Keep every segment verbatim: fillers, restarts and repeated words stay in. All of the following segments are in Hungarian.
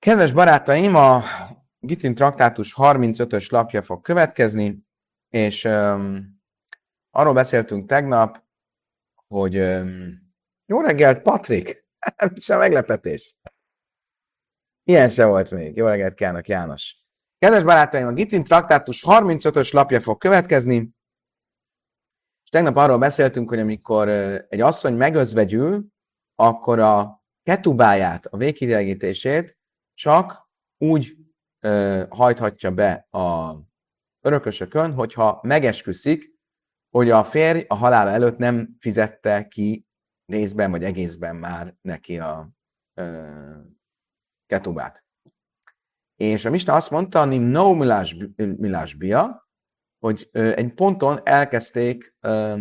Kedves barátaim, a Gittin traktátus harmincötös lapja fog következni, és um, arról beszéltünk tegnap, hogy um, jó reggelt, Patrik! Sem meglepetés. Ilyen se volt még. Jó reggelt kívánok, János. Kedves barátaim, a Gittin traktátus harmincötös lapja fog következni, és tegnap arról beszéltünk, hogy amikor uh, egy asszony megözvegyül, akkor a ketubáját, a végkidelegítését csak úgy ö, hajthatja be a örökösökön, hogyha megesküszik, hogy a férj a halála előtt nem fizette ki részben vagy egészben már neki a ö, ketubát. És a Misna azt mondta, nim no milás, milás bia, hogy ö, egy ponton elkezdték ö,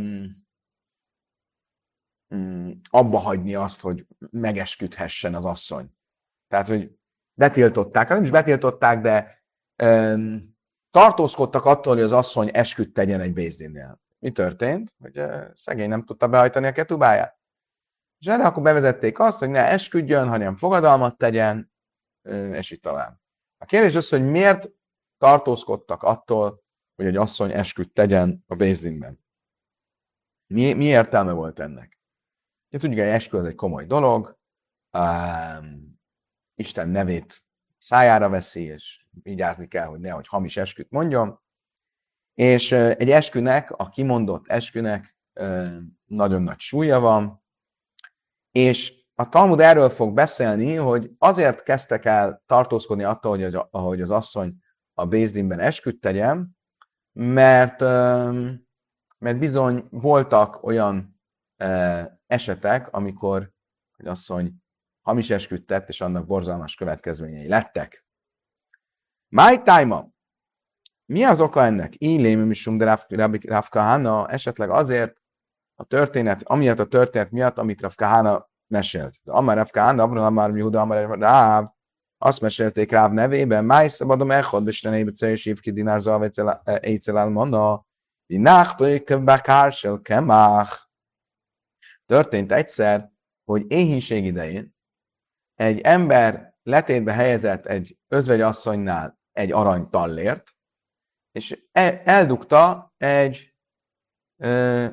ö, abba hagyni azt, hogy megesküdhessen az asszony. Tehát, hogy betiltották, nem is betiltották, de um, tartózkodtak attól, hogy az asszony esküdt tegyen egy bézdinnél. Mi történt? Hogy uh, szegény nem tudta behajtani a ketubáját. És erre akkor bevezették azt, hogy ne esküdjön, hanem fogadalmat tegyen, uh, és így tovább. A kérdés az, hogy miért tartózkodtak attól, hogy egy asszony esküdt tegyen a bézdinben. Mi, mi értelme volt ennek? Ugye tudjuk, hogy eskü az egy komoly dolog, um, Isten nevét szájára veszi, és vigyázni kell, hogy nehogy hamis esküt mondjon. És egy eskünek, a kimondott eskünek nagyon nagy súlya van, és a Talmud erről fog beszélni, hogy azért kezdtek el tartózkodni attól, hogy az asszony a bézdinben esküt tegyen, mert, mert bizony voltak olyan esetek, amikor az asszony hamis esküt tett, és annak borzalmas következményei lettek. My time Mi az oka ennek? Illém misum de Rav Kahana, esetleg azért a történet, amiatt a történet miatt, amit Rav Kahana mesélt. De Amar Rav Kahana, Abraham Amar Yehuda, Amar Ráv, azt mesélték Ráv nevében, Máj szabadom echod, Bestenébe Ceres Évki Dinár Zalve Éjcel Almana, Vináchtoik Bekársel Kemach. Történt egyszer, hogy éhínség idején egy ember letétbe helyezett egy özvegyasszonynál egy arany tallért, és eldugta egy ö,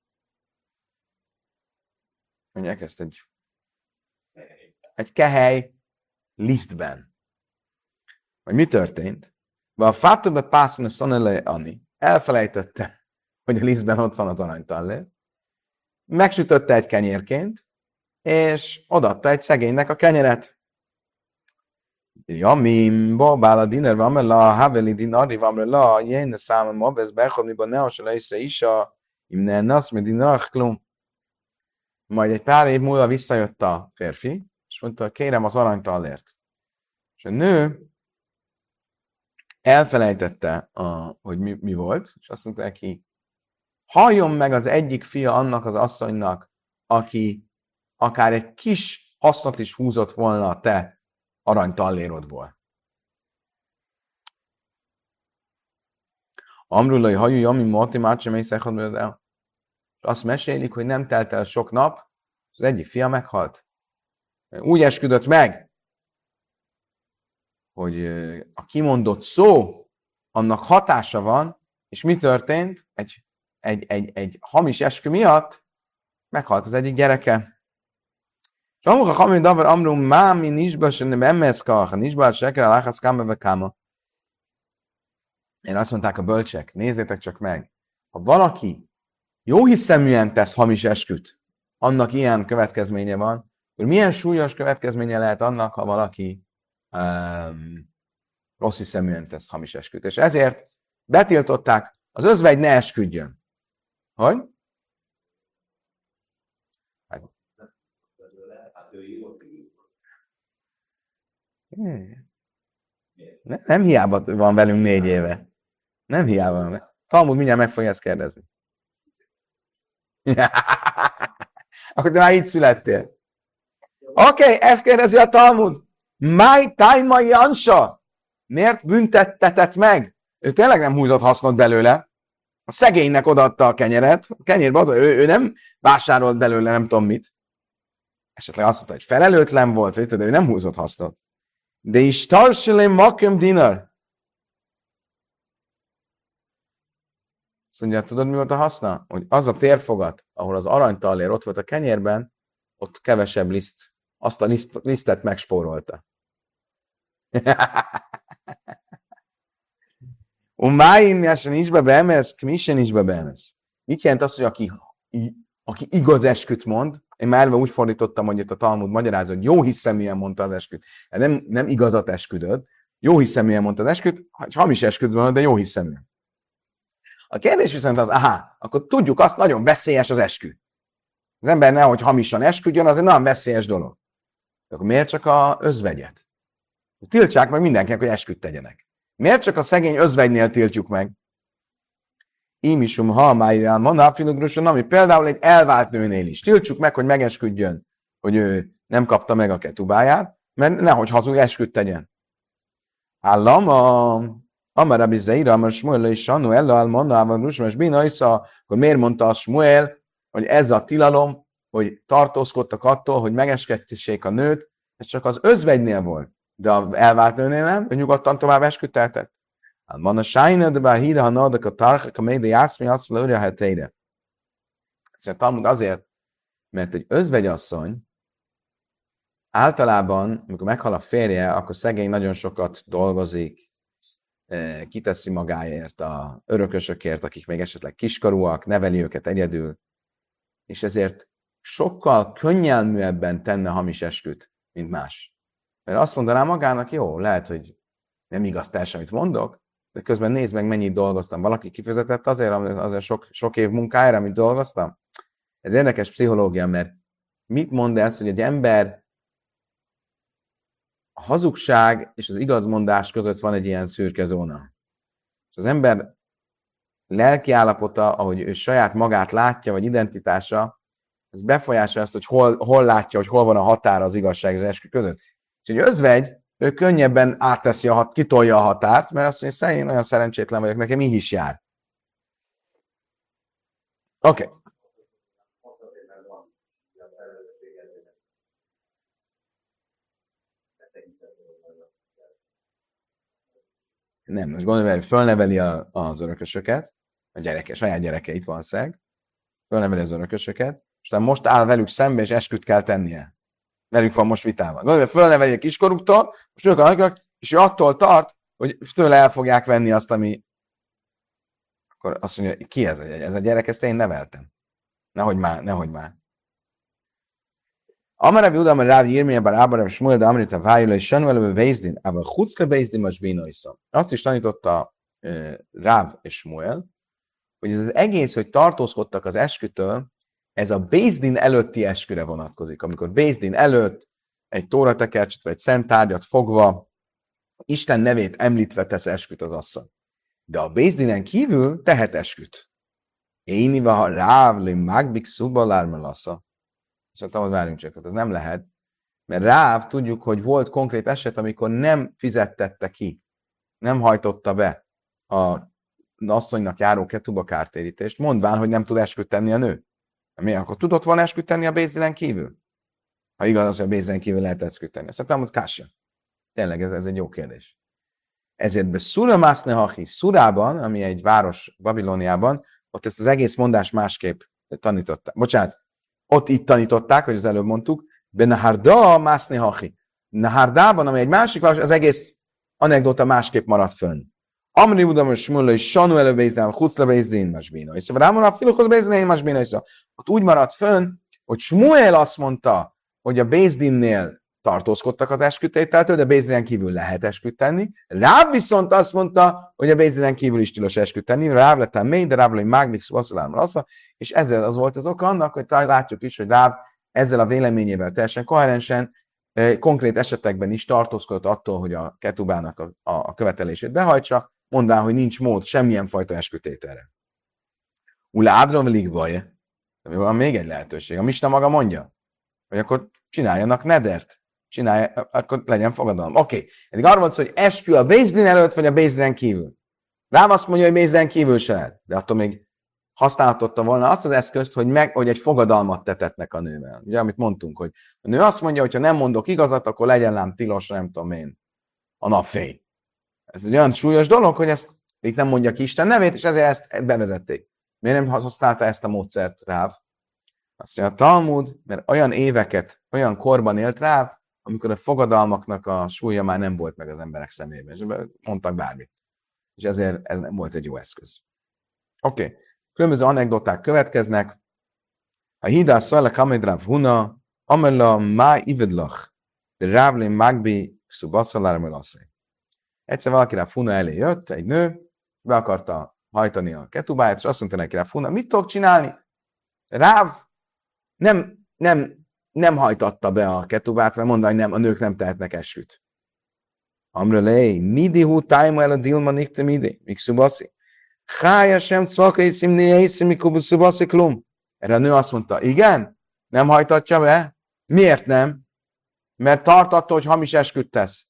mondják ezt egy, egy kehely lisztben. Vagy mi történt? A fátóbe pászon a szanele Ani elfelejtette, hogy a lisztben ott van az aranytallér, megsütötte egy kenyérként, és odaadta egy szegénynek a kenyeret. Jamim, babál a dinner van, mert a haveli dinari van, mert a jén számon ma vesz bechod, miben ne hasonló észre is a imne nasz, mert dinarach klum. Majd egy pár év múlva visszajött a férfi, és mondta, kérem az aranytallért. És a nő elfelejtette, a, hogy mi, mi volt, és azt mondta neki, halljon meg az egyik fia annak az asszonynak, aki akár egy kis hasznot is húzott volna a te aranytallérodból. Amrulai hajú, ami mati mácsa, mely szechad el. Azt mesélik, hogy nem telt el sok nap, az egyik fia meghalt. Úgy esküdött meg, hogy a kimondott szó, annak hatása van, és mi történt? Egy, egy, egy, egy hamis eskü miatt meghalt az egyik gyereke. És amúgy a hamin davar amrum mámi nisba se nem emmeszkach, nisba seker a láchasz kámbe káma. Én azt mondták a bölcsek, nézzétek csak meg, ha valaki jó hiszeműen tesz hamis esküt, annak ilyen következménye van, hogy milyen súlyos következménye lehet annak, ha valaki um, rossz hiszeműen tesz hamis esküt. És ezért betiltották, az özvegy ne esküdjön. Hogy? Nem, nem hiába van velünk négy éve. Nem hiába van. Talmud mindjárt meg fogja ezt kérdezni. Akkor te már így születtél. Oké, okay, ezt kérdezi a Talmud. My time Jansa. Miért büntettetett meg? Ő tényleg nem húzott hasznot belőle. A szegénynek odaadta a kenyeret. A kenyérbe adta, ő, ő nem vásárolt belőle nem tudom mit. Esetleg azt mondta, hogy felelőtlen volt, de ő nem húzott hasznot. De is tarsilé makem dinar. Azt mondja, tudod, mi volt a haszna? Hogy az a térfogat, ahol az aranytallér ott volt a kenyérben, ott kevesebb liszt, azt a liszt, lisztet megspórolta. Umáim, jásen isbe beemez, kmisen isbe beemez. Mit jelent az, hogy aki, aki igaz esküt mond, én már elve úgy fordítottam, hogy itt a Talmud magyarázza, hogy jó hiszeműen mondta az esküt. Nem, nem igazat esküdöd, jó hiszeműen mondta az esküt, hamis esküd van, de jó hiszeműen. A kérdés viszont az, aha, akkor tudjuk azt, nagyon veszélyes az eskü. Az ember nehogy hamisan esküdjön, az egy nagyon veszélyes dolog. De akkor miért csak a özvegyet? Tiltsák meg mindenkinek, hogy esküt tegyenek. Miért csak a szegény özvegynél tiltjuk meg? Ímisum halmáirán manapfilogruson, ami például egy elvált nőnél is. Tiltsuk meg, hogy megesküdjön, hogy ő nem kapta meg a ketubáját, mert nehogy hazug esküt tegyen. Állam a Amara bizeira, amar Smuel és Sanu ella almannával rusmas binaisza, akkor miért mondta a Smuel, hogy ez a tilalom, hogy tartózkodtak attól, hogy megeskedtessék a nőt, ez csak az özvegynél volt, de az elvált nőnél nem, ő nyugodtan tovább esküdteltett. Van a sájna, de bár híra, ha nadak a tarchak, a médi jászmi, azt lőri a heteire. Ez a Talmud azért, mert egy özvegyasszony általában, amikor meghal a férje, akkor szegény nagyon sokat dolgozik, kiteszi magáért a örökösökért, akik még esetleg kiskorúak, neveli őket egyedül, és ezért sokkal könnyelműebben tenne hamis esküt, mint más. Mert azt mondaná magának, jó, lehet, hogy nem igaz teljesen, amit mondok, de közben nézd meg, mennyit dolgoztam. Valaki kifizetett azért, azért sok, sok év munkájára, amit dolgoztam. Ez érdekes pszichológia, mert mit mond ez, hogy egy ember a hazugság és az igazmondás között van egy ilyen szürke zóna. És az ember lelki állapota, ahogy ő saját magát látja, vagy identitása, ez befolyásolja azt, hogy hol, hol látja, hogy hol van a határ az igazság és az eskü között. És egy özvegy, ő könnyebben átteszi a hat, kitolja a határt, mert azt mondja, hogy én olyan szerencsétlen vagyok, nekem így is jár. Oké. Okay. Nem, most gondolj, hogy fölneveli a, az örökösöket, a gyereke, saját gyerekeit van szeg, fölneveli az örökösöket, és aztán most áll velük szembe, és esküt kell tennie. Velük van most vitával. Gondolj, hogy fölneveli a kiskoruktól, most ők a nagyok, és ő attól tart, hogy tőle el fogják venni azt, ami... Akkor azt mondja, ki ez a gyerek? Ez a gyerek, ezt én neveltem. Nehogy már, nehogy már. Amarabi udam, hogy Ráv Jirmia, bár Ábarav Smuel, de Amrita Vájula, és Sanuelebe Bézdin, ával Chucre Bézdin, most Binoisza. Azt is tanította uh, Ráv és Smuel, hogy ez az egész, hogy tartózkodtak az eskütől, ez a Bézdin előtti esküre vonatkozik. Amikor Bézdin előtt egy tóratekercset vagy egy szent tárgyat fogva, Isten nevét említve tesz esküt az asszony. De a Bézdinen kívül tehet esküt. Éniva, ha Ráv, li magbik szubalármelasza. És mondtam, hogy várjunk csak, ez nem lehet. Mert Ráv, tudjuk, hogy volt konkrét eset, amikor nem fizettette ki, nem hajtotta be a asszonynak járó ketuba kártérítést, mondván, hogy nem tud esküt tenni a nő. Mi akkor tudott volna esküt tenni a Bézdinen kívül? Ha igaz, hogy a Bézdinen kívül lehet esküt tenni. Azt mondtam, hogy kásja. Tényleg ez, ez egy jó kérdés. Ezért be Szura Másznehachi, Szurában, ami egy város Babilóniában, ott ezt az egész mondást másképp tanították. Bocsánat, ott itt tanították, hogy az előbb mondtuk, be Naharda Másznehachi. Nahardában, ami egy másik város, az egész anekdota másképp maradt fönn. Amri udam és Smulla és Sanu előbézdem, Huszla bézdén masbéna. És szóval rámon a filokhoz bézdén masbéna. Ott úgy maradt fönn, hogy Smuel azt mondta, hogy a Bézdinnél tartózkodtak az eskütételtől, de Bézdinen kívül lehet esküt tenni. Ráv viszont azt mondta, hogy a Bézdinen kívül is tilos esküt tenni. Ráv lettem mély, de Ráv lett mágmik szvasszalám, és ezzel az volt az oka annak, hogy látjuk is, hogy Ráv ezzel a véleményével teljesen koherensen, konkrét esetekben is tartózkodott attól, hogy a ketubának a, a követelését behajtsa, mondván, hogy nincs mód semmilyen fajta eskütételre. Ula ádron ligvaj, van még egy lehetőség. A Misna maga mondja, hogy akkor csináljanak nedert, csinálja, akkor legyen fogadalom. Oké, okay. Eddig arra volt szó, hogy eskü a Bézdin előtt, vagy a Bézdinen kívül. Rám azt mondja, hogy Bézdinen kívül se lehet, de attól még használhatta volna azt az eszközt, hogy, meg, hogy egy fogadalmat tetetnek a nővel. Ugye, amit mondtunk, hogy a nő azt mondja, hogy ha nem mondok igazat, akkor legyen lám tilos, nem tudom én, a napfény. Ez egy olyan súlyos dolog, hogy ezt itt nem mondja ki Isten nevét, és ezért ezt bevezették. Miért nem használta ezt a módszert Ráv? Azt mondja, a Talmud, mert olyan éveket, olyan korban élt Ráv, amikor a fogadalmaknak a súlya már nem volt meg az emberek szemében, és mondtak bármit. És ezért ez nem volt egy jó eszköz. Oké. Okay. Különböző anekdoták következnek. A hídás szajla kamed Rav Huna, amella má ivedlach, de Rávlén magbi szubaszalár melaszé. Egyszer valaki Rav Huna elé jött, egy nő, be akarta hajtani a ketubáját, és azt mondta neki Rav Huna, mit tudok csinálni? Ráv nem, nem, nem hajtatta be a ketubát, mert mondta, hogy nem, a nők nem tehetnek esküt. Amrelei, midi hu tájma el a dilma nikte midi, mik szubaszi. Hája sem cvakai szimni észim, mikor szubaszi klum. Erre a nő azt mondta, igen, nem hajtatja be? Miért nem? Mert tart attól, hogy hamis esküt tesz.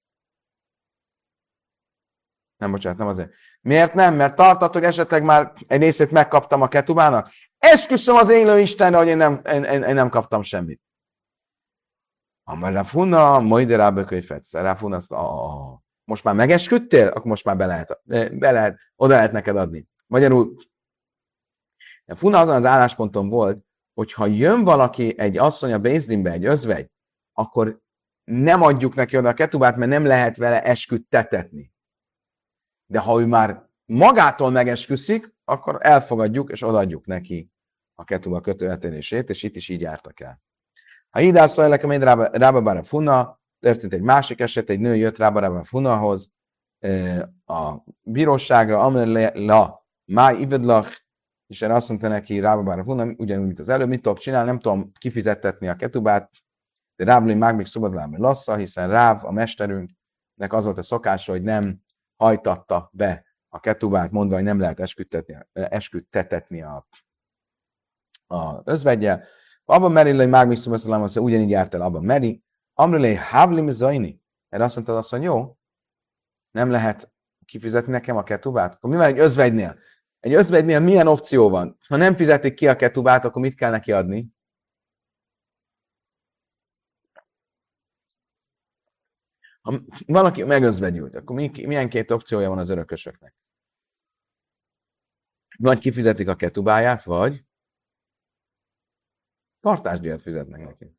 Nem, bocsánat, nem azért. Miért nem? Mert tart attól, hogy esetleg már egy részét megkaptam a ketubának. Esküszöm az élő Istenre, hogy én nem, én, én, én nem kaptam semmit. Amár Rafuna, majd rábököly fetszer. Rafuna azt, ah, most már megesküdtél? Akkor most már be lehet, be lehet, oda lehet neked adni. Magyarul, Rafuna azon az állásponton volt, hogy ha jön valaki, egy asszony a Bézdinbe, egy özvegy, akkor nem adjuk neki oda a ketubát, mert nem lehet vele esküt tetetni. De ha ő már magától megesküszik, akkor elfogadjuk és odaadjuk neki a ketuba kötőeltérését, és itt is így jártak el. Ha így szajlek, egy Rába Funa, történt egy másik eset, egy nő jött Rába Funahoz a bíróságra, amely la máj ivedlach, és erre azt mondta neki Rába Funa, ugyanúgy, mint az előbb, mit tudok csinálni, nem tudom kifizettetni a ketubát, de Rábli már még szubadlámi lassza, hiszen Ráv, a mesterünknek az volt a szokása, hogy nem hajtatta be a ketubát, mondva, hogy nem lehet esküdtetetni a, a özveggyel. Abban Meri, hogy már még szubadlámi lassza, ugyanígy járt el abban Meri. Amrulé havlim zajni. Erre azt mondta, azt mondja, jó, nem lehet kifizetni nekem a ketubát? Akkor mi van egy özvegynél? Egy özvegynél milyen opció van? Ha nem fizetik ki a ketubát, akkor mit kell neki adni? Ha valaki megözvegyült, akkor milyen két opciója van az örökösöknek? Vagy kifizetik a ketubáját, vagy tartásdíjat fizetnek neki.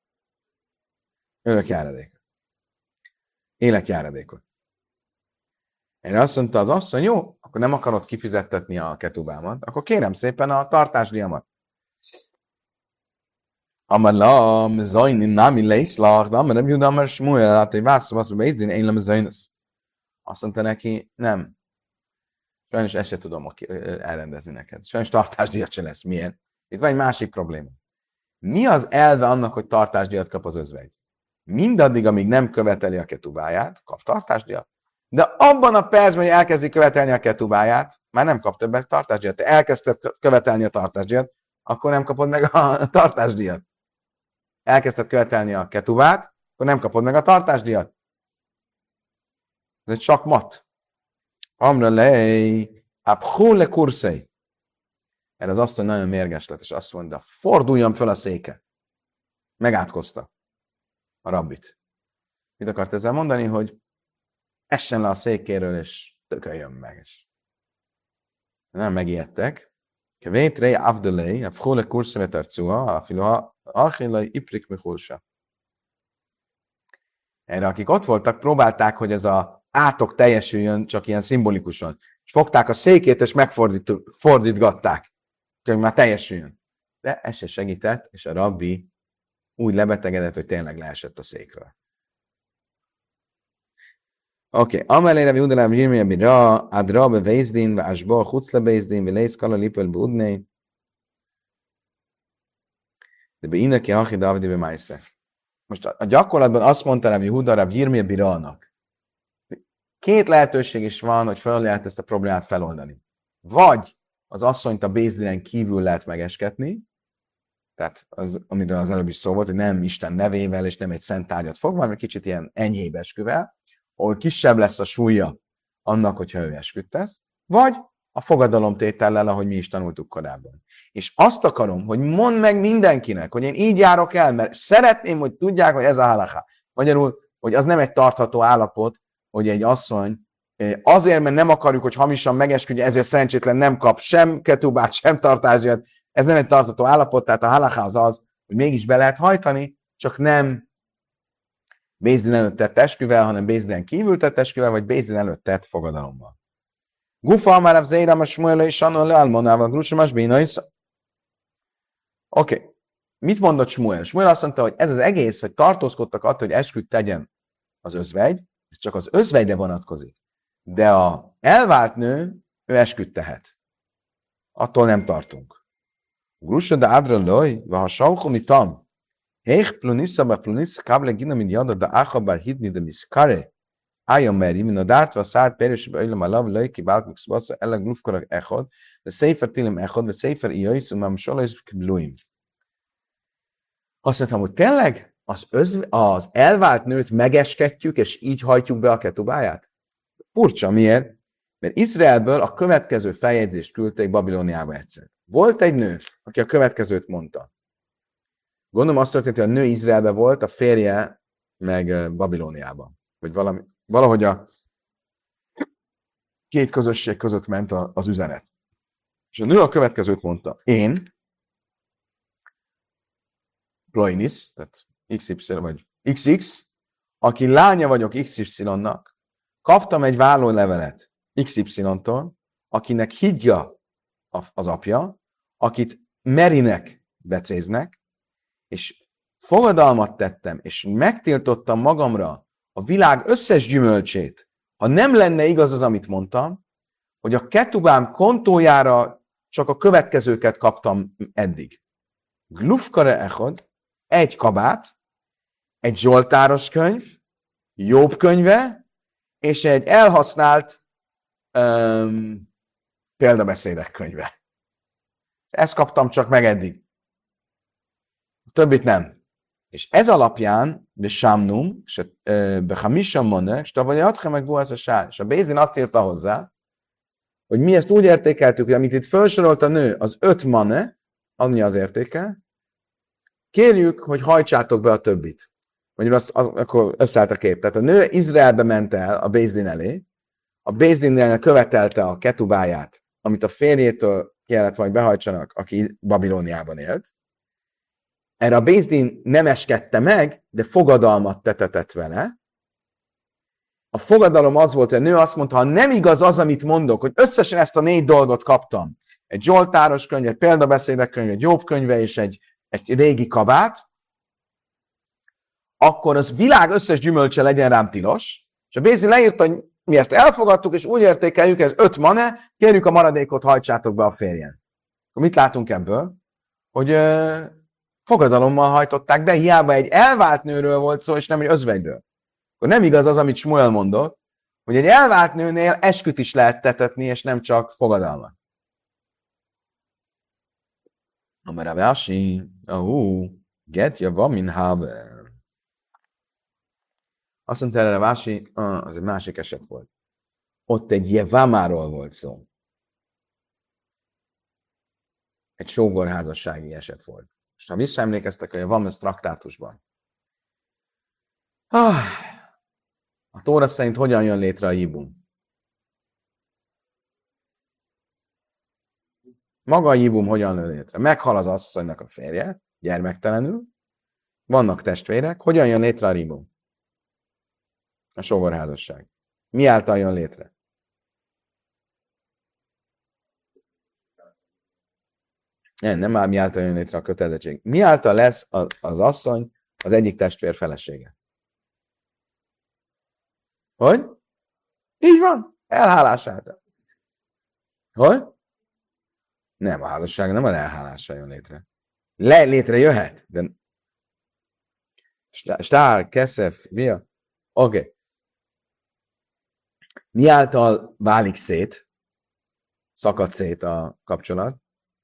Örök járadékot. Életjáradékot. Erre azt mondta az asszony, jó, akkor nem akarod kifizettetni a ketubámat, akkor kérem szépen a tartásdíjamat. Amar lam zajni nami leiszlach, de amar nem jut, amar smuel, hát hogy vászol, vászol, bézdin, én lem zajnasz. Azt mondta neki, nem. Sajnos ezt se tudom elrendezni neked. Sajnos tartásdíjat se lesz. Milyen? Itt van egy másik probléma. Mi az elve annak, hogy tartásdíjat kap az özvegy? Mindaddig, amíg nem követeli a ketubáját, kap tartásdíjat. De abban a percben, hogy elkezdi követelni a ketubáját, már nem kap többet tartásdíjat. Te elkezdted követelni a tartásdíjat, akkor nem kapod meg a tartásdíjat. Elkezdted követelni a ketubát, akkor nem kapod meg a tartásdíjat. Ez egy sakmat. Amra lej, abhule kurszei. Erre az asszony nagyon mérges lett, és azt mondta, forduljon föl a széke. Megátkozta a rabbit. Mit akart ezzel mondani, hogy essen le a székéről, és tököljön meg. És nem megijedtek. Kevétrei avdelei, abhule kurszei tarcua, afiloha, achillai iprik mikulsa. Erre, akik ott voltak, próbálták, hogy ez a átok teljesüljön, csak ilyen szimbolikusan. És fogták a székét, és megfordítgatták, hogy már teljesüljön. De ez se segített, és a rabbi úgy lebetegedett, hogy tényleg leesett a székről. Oké, amelére mi udelám zsírmilyen bira, adra be vézdin, ve asba chucla vézdin, ve lészkala lipel be udnei, de be inneki hachi davdi be májsze. Most a gyakorlatban azt mondta Rabbi Huda Rabbi Yirmiyah Birának. Két lehetőség is van, hogy fel lehet ezt a problémát feloldani. Vagy az asszonyt a bézdinen kívül lehet megesketni, tehát az, amiről az előbb is szó volt, hogy nem Isten nevével és nem egy szent tárgyat fog, hanem egy kicsit ilyen enyhébb esküvel, ahol kisebb lesz a súlya annak, hogyha ő esküt tesz, vagy a fogadalomtétellel, ahogy mi is tanultuk korábban. És azt akarom, hogy mondd meg mindenkinek, hogy én így járok el, mert szeretném, hogy tudják, hogy ez a halaká. Magyarul, hogy az nem egy tartható állapot, hogy egy asszony azért, mert nem akarjuk, hogy hamisan megesküdje, ezért szerencsétlen nem kap sem ketubát, sem tartásért. Ez nem egy tartató állapot, tehát a halaká az az, hogy mégis be lehet hajtani, csak nem Bézdin előtt tett esküvel, hanem Bézdinen kívül tett esküvel, vagy Bézdin előtt tett fogadalommal. Gufa már a Zéram a Smuel és Anna Lealmonával Grusamas Bénaisza. Oké. Okay. Mit mondott Smuel? Smuel azt mondta, hogy ez az egész, hogy tartózkodtak attól, hogy esküt tegyen az özvegy, ez csak az özvegyre vonatkozik. De a elvált nő, ő esküt tehet. Attól nem tartunk. Grusa de adra loj, va salchumi tam. Heich plunissa ba plunissa kable gina min yada da acha bar hidni de miskare. Ájon meri, min a dártva szállt perős bejlem a lav loj, ki bált meg szvasza, ellen glufkorak echod, de széfer tilem echod, de széfer ijöjsz, um am solajsz kibluim. Azt mondtam, hogy tényleg az, özv, az elvált nőt megesketjük, és így hajtjuk be a ketubáját? Furcsa, miért? Mert Izraelből a következő feljegyzést küldték Babilóniába egyszer. Volt egy nő, aki a következőt mondta. Gondolom azt történt, hogy a nő Izraelben volt, a férje meg Babilóniában. Vagy valami, valahogy a két közösség között ment az üzenet. És a nő a következőt mondta. Én, Ploinis, tehát iksz ipszilon vagy iksz iksz, aki lánya vagyok iksz ipszilonnak, kaptam egy vállólevelet iksz ipszilontól, akinek Hidja az apja, akit Merinek becéznek, és fogadalmat tettem, és megtiltottam magamra a világ összes gyümölcsét, ha nem lenne igaz az, amit mondtam, hogy a ketubám kontójára csak a következőket kaptam eddig. Glufkare echod, egy kabát, egy zsoltáros könyv, Jobb könyve, és egy elhasznált um, példabeszédek könyve. Ezt kaptam csak meg eddig. A többit nem. És ez alapján, be Sámnum, be Hamisha Mone, és tavalyatcha meg volt ez a sár. És a Bézin azt írta hozzá, hogy mi ezt úgy értékeltük, hogy amit itt felsorolt a nő, az öt mane, annyi az értéke, kérjük, hogy hajtsátok be a többit. Mondjuk azt, az, akkor összeállt a kép. Tehát a nő Izraelbe ment el a Bézdin elé, a Bézdinnél követelte a ketubáját, amit a férjétől kellett vagy behajtsanak, aki Babilóniában élt. Erre a Bézdin nem eskedte meg, de fogadalmat tetetett vele. A fogadalom az volt, hogy a nő azt mondta, ha nem igaz az, amit mondok, hogy összesen ezt a négy dolgot kaptam, egy zsoltáros könyv, egy példabeszédek könyv, egy jobb könyve és egy, egy régi kabát, akkor az világ összes gyümölcse legyen rám tilos, és a Bézdin leírta, hogy mi ezt elfogadtuk, és úgy értékeljük, ez öt mane, kérjük a maradékot, hajtsátok be a férjen. Akkor mit látunk ebből? Hogy ö, fogadalommal hajtották, de hiába egy elvált nőről volt szó, és nem egy özvegyről. Akkor nem igaz az, amit Smuel mondott, hogy egy elvált nőnél esküt is lehet tetetni, és nem csak fogadalmat. Amara Vási, ahú, get java min haver. Azt mondta erre Vási, ah, az egy másik eset volt. Ott egy jevámáról volt szó. Egy sógorházassági eset volt. És ha visszaemlékeztek a Jevames traktátusban, ah, a Tóra szerint hogyan jön létre a jibum? Maga a jibum hogyan jön létre? Meghal az asszonynak a férje, gyermektelenül, vannak testvérek, hogyan jön létre a jibum? A sógorházasság. Mi által jön létre? Nem, nem áll mi által jön létre a kötelezettség. Mi által lesz az, az asszony az egyik testvér felesége? Hogy? Így van. Elhálás által. Hogy? Nem, a házasság nem az elhálással jön létre. Le, létre jöhet, de Stár, Keszef, mi a? Oké. Okay. Mi által válik szét, szakad szét a kapcsolat?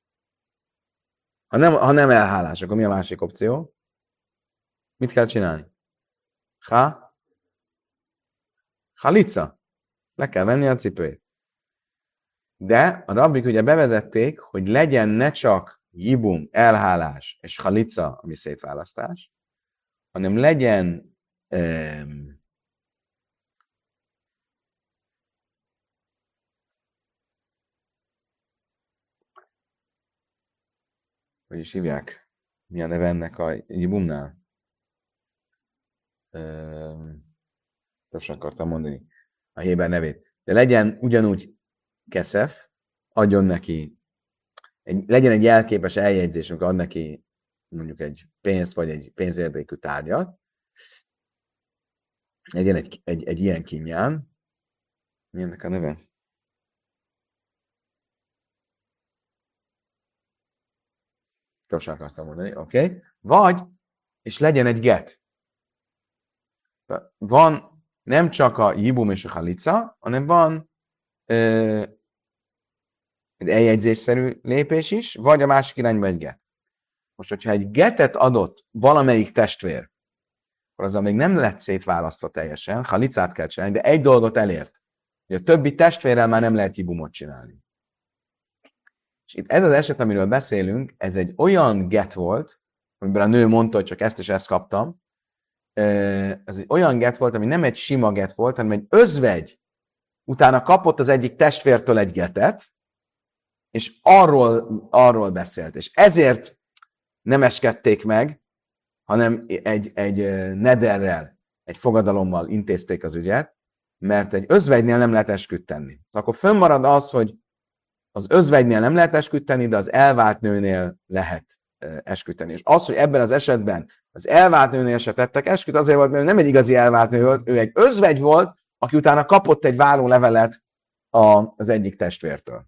Ha nem, ha nem elhálás, akkor mi a másik opció? Mit kell csinálni? Ha? Halica. Le kell venni a cipőjét. De a rabbik ugye bevezették, hogy legyen ne csak jibum, elhálás és halica, ami szétválasztás, hanem legyen um, hogy is hívják? Mi a neve ennek a Jibumnál? Most akartam mondani a Héber nevét. De legyen ugyanúgy keszef, adjon neki, egy, legyen egy jelképes eljegyzés, amikor ad neki mondjuk egy pénzt, vagy egy pénzértékű tárgyat, legyen egy, egy, egy ilyen kinyán. Mi ennek a neve? Gyorsan akartam mondani, oké. Okay. Vagy, és legyen egy get. Van nem csak a jibum és a halica, hanem van ö, egy eljegyzésszerű lépés is, vagy a másik irányba egy get. Most, hogyha egy getet adott valamelyik testvér, akkor azzal még nem lett szétválasztva teljesen, halicát kell csinálni, de egy dolgot elért, hogy a többi testvérrel már nem lehet jibumot csinálni. És itt ez az eset, amiről beszélünk, ez egy olyan get volt, amiben a nő mondta, hogy csak ezt és ezt kaptam, ez egy olyan get volt, ami nem egy sima get volt, hanem egy özvegy, utána kapott az egyik testvértől egy getet, és arról, arról beszélt. És ezért nem eskedték meg, hanem egy, egy nederrel, egy fogadalommal intézték az ügyet, mert egy özvegynél nem lehet esküdt tenni. Szóval akkor fönnmarad az, hogy az özvegynél nem lehet esküdt tenni, de az elvált nőnél lehet esküdt tenni. És az, hogy ebben az esetben az elvált nőnél se tettek esküt, azért volt, mert nem egy igazi elvált nő volt, ő egy özvegy volt, aki utána kapott egy várólevelet az egyik testvértől.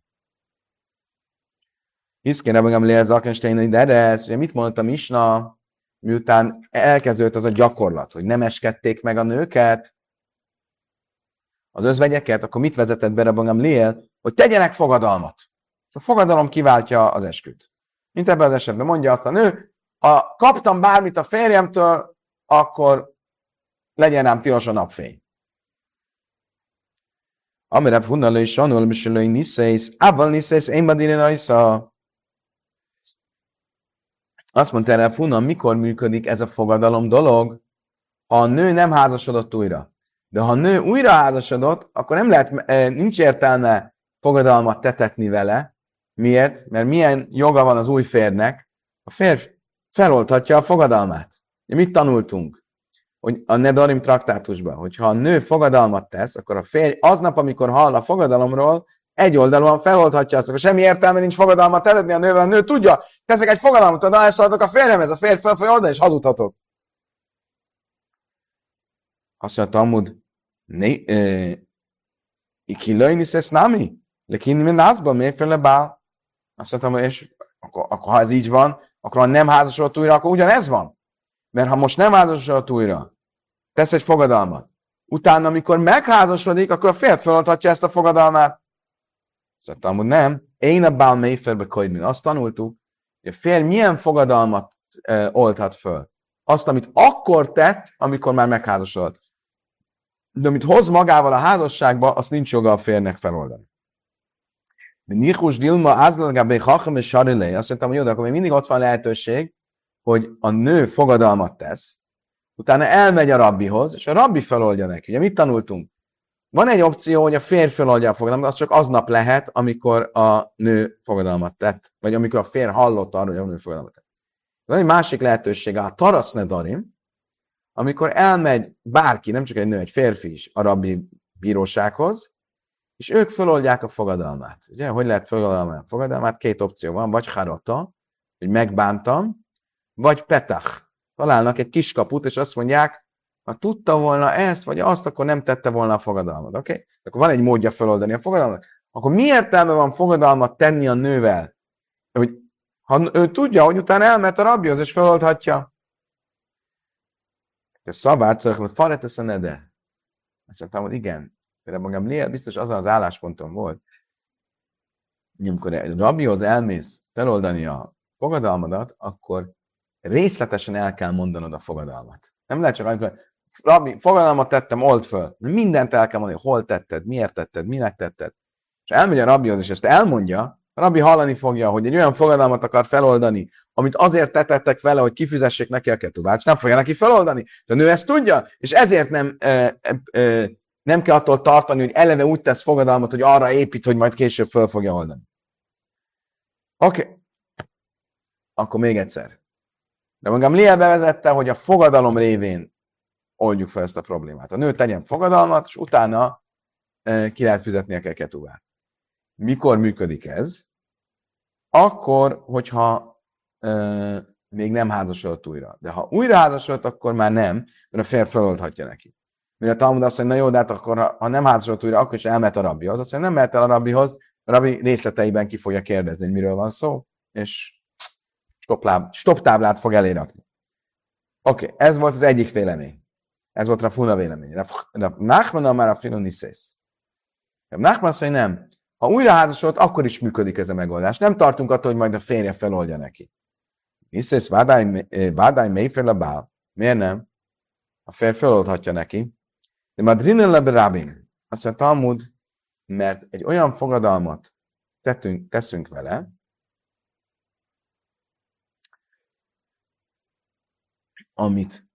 Hiszkére magam Lél Zakenstein, de ez, ugye mit mondta Misna, miután elkezdődött az a gyakorlat, hogy nem eskedték meg a nőket, az özvegyeket, akkor mit vezetett be magam Lél, hogy tegyenek fogadalmat. A fogadalom kiváltja az esküt. Mint ebben az esetben mondja azt a nő, ha kaptam bármit a férjemtől, akkor legyen rám tilos a napfény. Amire fundaló is sanul, miselői niszész, abban niszész, én badinen ajsza. Azt mondta erre Funa, mikor működik ez a fogadalom dolog, ha a nő nem házasodott újra. De ha a nő újra házasodott, akkor nem lehet, nincs értelme fogadalmat tetetni vele. Miért? Mert milyen joga van az új férnek? A férj feloldhatja a fogadalmát. Mit tanultunk? Hogy a Nedarim traktátusban, hogyha a nő fogadalmat tesz, akkor a férj aznap, amikor hall a fogadalomról, egyoldalúan feloldhatja azt, akkor semmi értelme nincs fogadalmat tetetni a nővel. A nő tudja, teszek egy fogadalmat, adásolatok a férjemhez, a férj fel fogja oldani, és hazudhatok. Azt mondja Talmud, ikilőjni szesz nami? Lekinni min nászban, miért fele bál? Azt mondtam, és akkor, akkor ha ez így van, akkor ha nem házasodott újra, akkor ugyanez van. Mert ha most nem házasodott újra, tesz egy fogadalmat, utána, amikor megházasodik, akkor a férj feloldhatja ezt a fogadalmát. Azt mondtam, hogy nem. Én a bál mélyferbe koidmin. Azt tanultuk, hogy a férj milyen fogadalmat e, oldhat föl. Azt, amit akkor tett, amikor már megházasodott. De amit hoz magával a házasságba, azt nincs joga a férnek feloldani. Nichus Dilma Ázlalgábé Hacham és Sarilé. Azt mondtam, hogy jó, de akkor még mindig ott van lehetőség, hogy a nő fogadalmat tesz, utána elmegy a rabbihoz, és a rabbi feloldja neki. Ugye mit tanultunk? Van egy opció, hogy a férj feloldja a fogadalmat, az csak aznap lehet, amikor a nő fogadalmat tett, vagy amikor a férj hallott arról, hogy a nő fogadalmat tett. Van egy másik lehetősége, a Tarasz Nedarim, amikor elmegy bárki, nem csak egy nő, egy férfi is a rabbi bírósághoz, és ők feloldják a fogadalmát. Ugye, hogy lehet feloldani a fogadalmát? Két opció van, vagy harata, hogy megbántam, vagy petach. Találnak egy kiskaput, és azt mondják, ha tudta volna ezt, vagy azt, akkor nem tette volna a fogadalmat. Oké? Okay? Akkor van egy módja feloldani a fogadalmat. Akkor mi értelme van fogadalmat tenni a nővel? Hogy ha ő tudja, hogy utána elment a rabbihoz, és feloldhatja. A szabárt szöröklet faretesz a nede. Azt mondtam, hogy igen. De magam Lél biztos az az állásponton volt, hogy amikor a rabbihoz elmész feloldani a fogadalmadat, akkor részletesen el kell mondanod a fogadalmat. Nem lehet csak amikor rabbi, fogadalmat tettem, old föl. Mindent el kell mondani, hol tetted, miért tetted, minek tetted. És elmegy a rabbihoz, és ezt elmondja, a rabbi hallani fogja, hogy egy olyan fogadalmat akar feloldani, amit azért tetettek vele, hogy kifizessék neki a ketubát, és nem fogja neki feloldani. De a nő ezt tudja, és ezért nem, e, e, e, nem kell attól tartani, hogy eleve úgy tesz fogadalmat, hogy arra épít, hogy majd később föl fogja oldani. Oké. Okay. akkor még egyszer. De magam Liel bevezette, hogy a fogadalom révén oldjuk fel ezt a problémát. A nő tegyen fogadalmat, és utána e, ki lehet fizetni a keketúvát. Mikor működik ez? Akkor, hogyha e, még nem házasodott újra. De ha újra házasodott, akkor már nem, mert a férj feloldhatja neki. Mire a Talmud azt mondja, na jó, de hát akkor, ha, ha nem házasodott újra, akkor is elmehet a rabbihoz. Azt mondja, nem mehet el a rabbihoz, a rabbi részleteiben ki fogja kérdezni, hogy miről van szó, és stop táblát fog elérakni. Oké, okay, ez volt az egyik vélemény. Ez volt a Funa vélemény. Rab Nachman már a Filoniszész. Rab Nachman azt mondja, nem. Ha újra házasodott, akkor is működik ez a megoldás. Nem tartunk attól, hogy majd a férje feloldja neki. Niszész, vádály mélyfél a bál. Miért nem? A férj feloldhatja neki. De madrinnen le rabin. Azt mondja, Talmud, mert egy olyan fogadalmat tettünk, teszünk vele, amit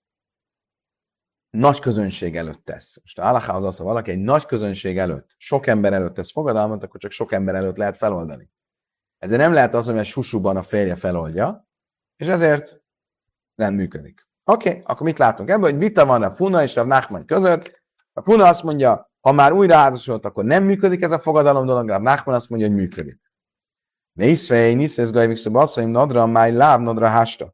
nagy közönség előtt tesz. Most a halaká az az, ha valaki egy nagy közönség előtt, sok ember előtt tesz fogadalmat, akkor csak sok ember előtt lehet feloldani. Ezért nem lehet az, hogy a susuban a férje feloldja, és ezért nem működik. Oké, okay, akkor mit látunk ebből? Hogy vita van a Funa és a Nachman között. A Funa azt mondja, ha már újra házasodott, akkor nem működik ez a fogadalom dolog, a Nachman azt mondja, hogy működik. Nézfej, niszesz gajvikszó basszaim, nadra, máj láb, nadra hásta.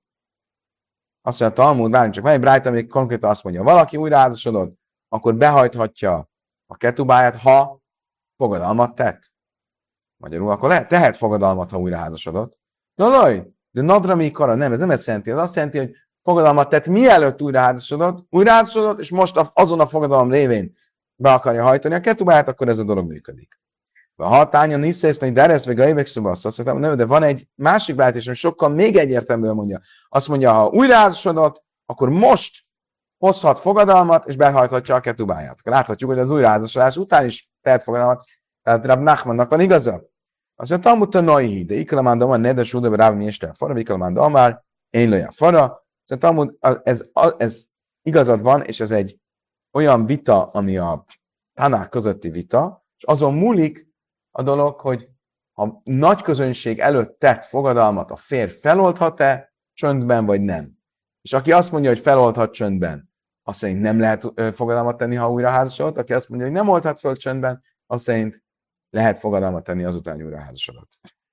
Azt mondja, a Talmud, várjunk csak, van egy brájta, ami konkrétan azt mondja, ha valaki újra házasodott, akkor behajthatja a ketubáját, ha fogadalmat tett. Magyarul, akkor lehet, tehet fogadalmat, ha újra házasodott. Na, laj, de nadra mi kara, nem, ez nem ezt jelenti. Ez azt jelenti, hogy fogadalmat tett, mielőtt újra házasodott, újra házasodott, és most azon a fogadalom révén be akarja hajtani a ketubáját, akkor ez a dolog működik. A hatánya niszészni, de eresz meg a évek szobasz, azt mondtam, nem, de van egy másik brájt is, ami sokkal még egyértelműen mondja. Azt mondja, ha újra házasodott, akkor most hozhat fogadalmat, és behajthatja a ketubáját. Láthatjuk, hogy az újraházasodás után is tehet fogadalmat, tehát Rab Nachmannak van igaza. Azt mondja, Talmud Tanai, de Ikalamán Damar, Nedes Uda, Ráv Miestel, Fara, Ikalamán Damar, én lője Fara. Szóval Talmud, ez, ez igazad van, és ez egy olyan vita, ami a tanák közötti vita, és azon múlik a dolog, hogy ha nagy közönség előtt tett fogadalmat a férj feloldhat-e csöndben, vagy nem. És aki azt mondja, hogy feloldhat csöndben, azt szerint nem lehet fogadalmat tenni, ha újra házasodott. Aki azt mondja, hogy nem oldhat föl csöndben, azt szerint lehet fogadalmat tenni azután, hogy újra házasodott.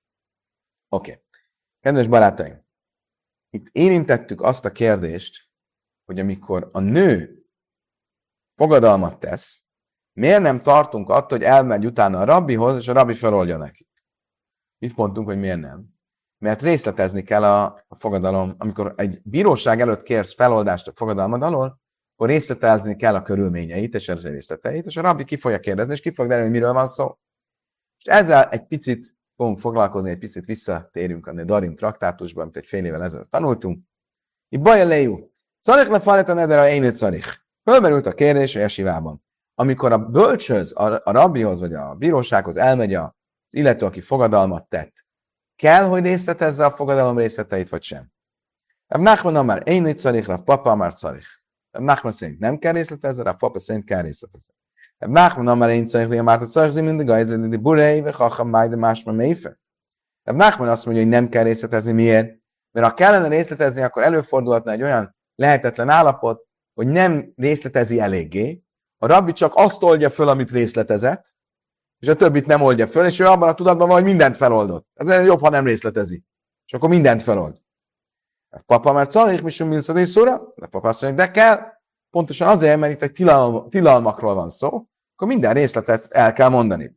Oké. Okay. Kedves barátaim, itt érintettük azt a kérdést, hogy amikor a nő fogadalmat tesz, miért nem tartunk attól, hogy elmegy utána a rabbihoz, és a rabbi feloldja neki? Mit mondtunk, hogy miért nem? Mert részletezni kell a, a fogadalom, amikor egy bíróság előtt kérsz feloldást a fogadalmad alól, akkor részletezni kell a körülményeit és a részleteit, és a rabbi ki fogja kérdezni, és ki fog derülni, miről van szó. És ezzel egy picit fogunk foglalkozni, egy picit visszatérünk a Darim traktátusban, amit egy fél évvel ezelőtt tanultunk. Itt baja lejú. Szarich le faleta nedera énét szarich. Fölmerült a kérdés a jesivában. Amikor a bölcshöz, a, a rabbihoz vagy a bírósághoz elmegy az illető, aki fogadalmat tett, kell, hogy részletezze a fogadalom részleteit, vagy sem? Rab Nachman már énét szarich, Rab Papa már szarich. Rab Nachman szerint nem kell részletezze, Rab Papa szerint kell részletezze. Rab Nachman már énét szarich, Rab Márta szarich, mindig a izleti burei, ve chacham májde másma méfe. Rab Nachman azt mondja, hogy nem kell részletezni. Miért? Mert ha kellene részletezni, akkor előfordulhatna egy olyan lehetetlen állapot, hogy nem részletezi eléggé, a rabbi csak azt oldja föl, amit részletezett, és a többit nem oldja föl, és ő abban a tudatban van, hogy mindent feloldott. Ez jobb, ha nem részletezi. És akkor mindent felold. A papa már szarich, misum milszadé szóra, a papa azt mondja, de kell, pontosan azért, mert itt egy tilalm, tilalmakról van szó, akkor minden részletet el kell mondani.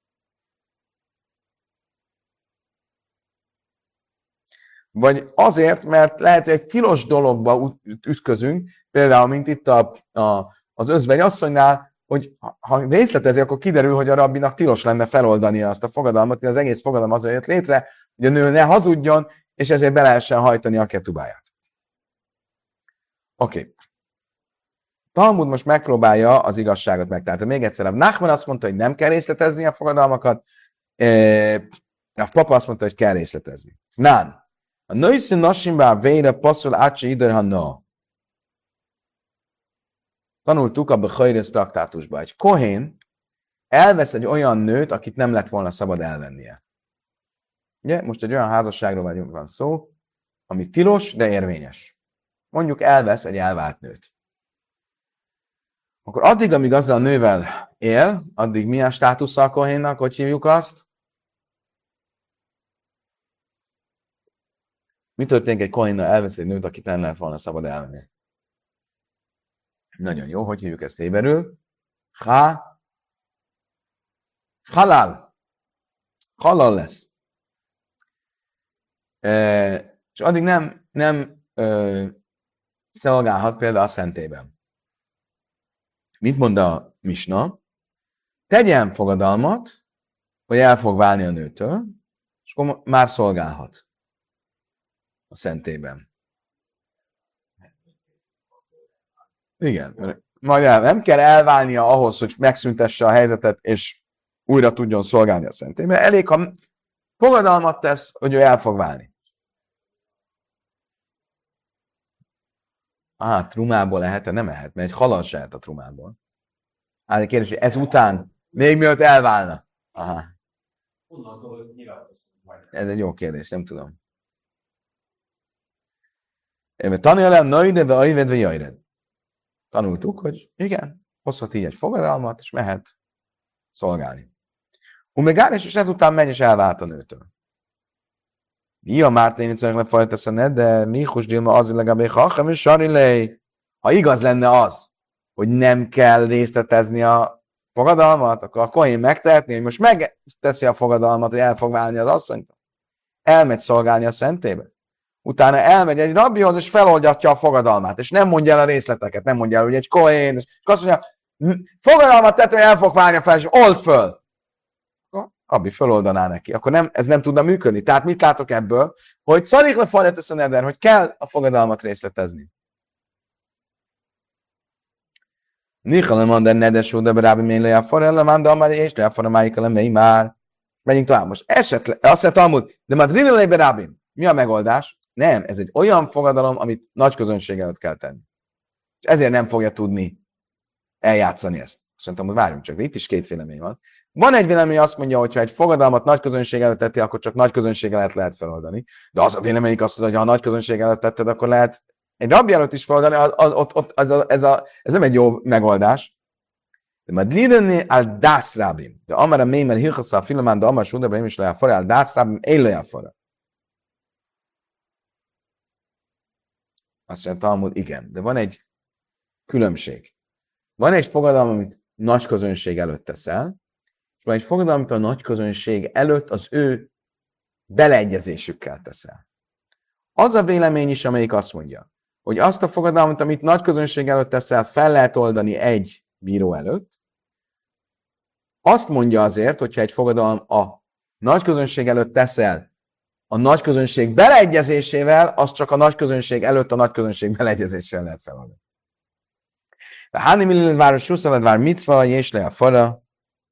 Vagy azért, mert lehet, hogy egy tilos dologba ütközünk, például, mint itt a, a, az özvegy asszonynál, hogy ha részletezi, akkor kiderül, hogy a rabbinak tilos lenne feloldani azt a fogadalmat, hogy az egész fogadalom azért jött létre, hogy a nő ne hazudjon, és ezért be lehessen hajtani a ketubáját. Oké. Okay. Talmud most megpróbálja az igazságot megtalálni. Még egyszer, Nachman azt mondta, hogy nem kell részletezni a fogadalmakat, a papa azt mondta, hogy kell részletezni. Nán. A nőszín nasimba vére passzol átse iderhanna. Tanultuk a Bechajrész traktátusba. Egy kohén elvesz egy olyan nőt, akit nem lett volna szabad elvennie. Ugye, most egy olyan házasságról van szó, ami tilos, de érvényes. Mondjuk elvesz egy elvált nőt. Akkor addig, amíg azzal a nővel él, addig milyen státusza a kohénnak, hogy hívjuk azt? Mi történik egy kohénnal elvesz egy nőt, akit nem lehet volna szabad elmenni? Nagyon jó, hogy hívjuk ezt héberül? Ha, halál. Halal lesz. E, és addig nem, nem e, szolgálhat például a szentében. Mit mond a Misna? Tegyen fogadalmat, hogy el fog válni a nőtől, és akkor már szolgálhat a szentében. Igen. Majd el, nem kell elválnia ahhoz, hogy megszüntesse a helyzetet, és újra tudjon szolgálni a szentében. Elég, ha fogadalmat tesz, hogy ő el fog válni. Á, trumából lehet-e? Nem lehet, mert egy halal se lehet a trumából. Á, de kérdés, hogy ez után, még mielőtt elválna. Aha. Ez egy jó kérdés, nem tudom. Tanulja le, nöjde, ajvedve, jajred. Tanultuk, hogy igen, hozhat így egy fogadalmat, és mehet szolgálni. Umegáris, és ezután megy, és elvált a nőtől. Dia Mártén itt lefajteszed, de Michus Dilma az legalább hachem és sarilej. Ha igaz lenne az, hogy nem kell részletezni a fogadalmat, akkor a kohén megtehetné, hogy most megteszi a fogadalmat, hogy el fog válni az asszonyt. Elmegy szolgálni a szentébe. Utána elmegy egy rabbihoz, és feloldjatja a fogadalmát, és nem mondja el a részleteket, nem mondja el, hogy egy kohén, és azt mondja, fogadalmat tett, hogy el fog válni a feleség, old föl! Rabbi föloldaná neki. Akkor nem, ez nem tudna működni. Tehát mit látok ebből? Hogy szarik le fajletesz a neder, hogy kell a fogadalmat részletezni. Nihalem ander nedes de berábi még le a forrella, manda amár és le a forramáik a már. Menjünk tovább. Most esetleg, azt mondja Talmud, de már drinelé berábin. Mi a megoldás? Nem, ez egy olyan fogadalom, amit nagy közönség előtt kell tenni. És ezért nem fogja tudni eljátszani ezt. Azt mondtam, hogy várjunk csak, de itt is két vélemény van. Van egy vélemény, azt mondja, hogy ha egy fogadalmat nagy közönség előtt tettél, akkor csak nagy közönség előtt lehet feloldani. De az a vélemény azt mondja, hogy ha a nagy közönség előtt tetted, akkor lehet egy rabbi előtt is feloldani, az, az, az, az, az, a, ez, a, ez nem egy jó megoldás. De majd lideni al dász rabim. De amara mémel hilchasza a filamán, de amara súdabra is le a forra, al dász rabim, él le a forra. Azt mondja Talmud, igen, de van egy különbség. Van egy fogadalom, amit nagy közönség előtt teszel, és van egy fogadalom, amit a nagy közönség előtt az ő beleegyezésükkel teszel. Az a vélemény is, amelyik azt mondja, hogy azt a fogadalmat, amit nagy közönség előtt teszel, fel lehet oldani egy bíró előtt. Azt mondja azért, hogyha egy fogadalom a nagy közönség előtt teszel, a nagy közönség beleegyezésével, az csak a nagy közönség előtt a nagy közönség beleegyezésével lehet feloldani. De Háni Milliled város Suszalad vár micva, és le a fara,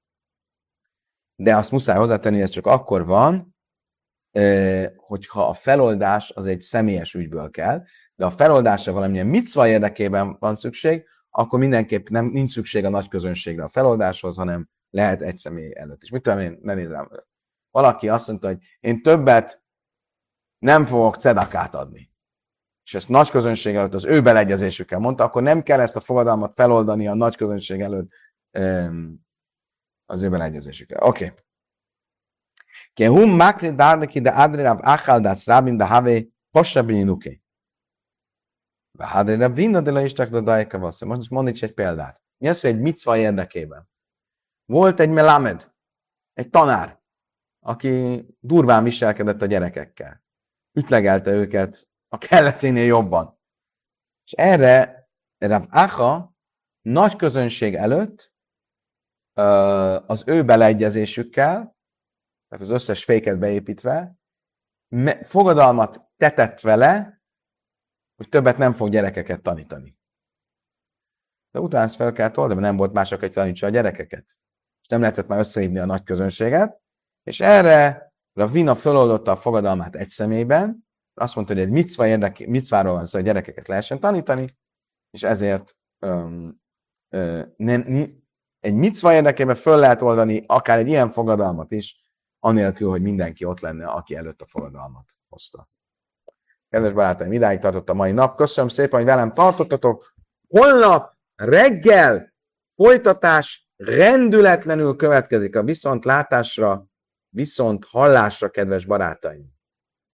de azt muszáj hozzátenni, hogy ez csak akkor van, hogyha a feloldás az egy személyes ügyből kell, de a feloldásra valamilyen micva érdekében van szükség, akkor mindenképp nem, nincs szükség a nagy közönségre a feloldáshoz, hanem lehet egy személy előtt is. Mit tudom én, ne nézem. Valaki azt mondta, hogy én többet nem fogok cedakát adni. És ezt nagy közönség előtt az ő beleegyezésükkel mondta, akkor nem kell ezt a fogadalmat feloldani a nagy közönség előtt az ő beleegyezésükkel. Oké. Okay. Ke hum makri dárneki de adri rav achal das rabin de have possa bininuke. Ve hadri rav vinna de la istak de dajka vasszor. Most mondd egy példát. Mi az, hogy egy micva érdekében? Volt egy melamed, egy tanár, aki durván viselkedett a gyerekekkel. Ütlegelte őket a kelleténél jobban. És erre Rav Acha nagy közönség előtt az ő beleegyezésükkel, tehát az összes féket beépítve, fogadalmat tetett vele, hogy többet nem fog gyerekeket tanítani. De utána ezt fel kellett oldani, mert nem volt más, aki tanítsa a gyerekeket. És nem lehetett már összehívni a nagy közönséget, és erre Ravina feloldotta a fogadalmát egy személyben, azt mondta, hogy egy micva érdeké, micváról van szó, hogy gyerekeket lehessen tanítani, és ezért um, uh, nem, egy micva érdekében föl lehet oldani akár egy ilyen fogadalmat is anélkül, hogy mindenki ott lenne, aki előtt a forradalmat hozta. Kedves barátaim, idáig tartott a mai nap. Köszönöm szépen, hogy velem tartottatok. Holnap reggel folytatás rendületlenül következik a viszontlátásra, viszont hallásra, kedves barátaim.